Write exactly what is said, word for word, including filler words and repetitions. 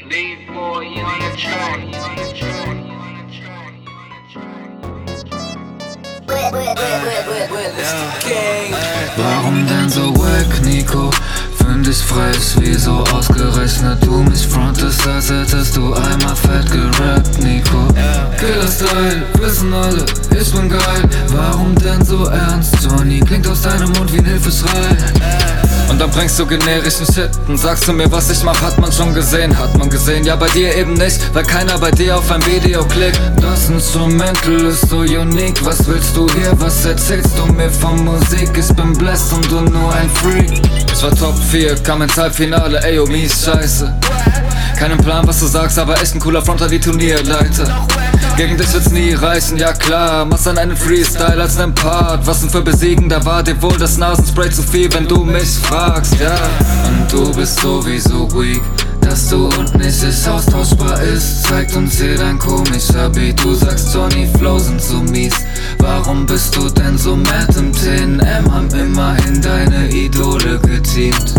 Warum denn so wack, Nico? Find ich frech, wieso ausgerechnet du mich frontest, als hättest du einmal fett gerappt, Nico. Killer-Style, wissen alle, ich bin geil. Warum denn so ernst, Johnny? Klingt aus deinem Mund wie ein Hilfeschrei. Und dann bringst du generischen Shit und sagst du mir, was ich mach, hat man schon gesehen, hat man gesehen. Ja, bei dir eben nicht, weil keiner bei dir auf ein Video klickt. Das Instrumental ist so unique, was willst du hier, was erzählst du mir von Musik? Ich bin blessed und du nur ein Freak. Ich war Top vier, kam ins Halbfinale, ey, oh mies scheiße. Keinen Plan, was du sagst, aber echt ein cooler Fronter wie Turnierleiter. Gegen dich wird's nie reichen, ja klar. Machst dann einen Freestyle als nen Part. Was denn für Besiegen, da war dir wohl das Nasenspray zu viel, wenn du mich fragst, ja. Und du bist sowieso weak. Dass du und nicht ist austauschbar ist, zeigt uns hier dein komischer Beat. Du sagst, Johnny Flow sind so mies. Warum bist du denn so mad? Im T N M haben immerhin deine Idole geteamt.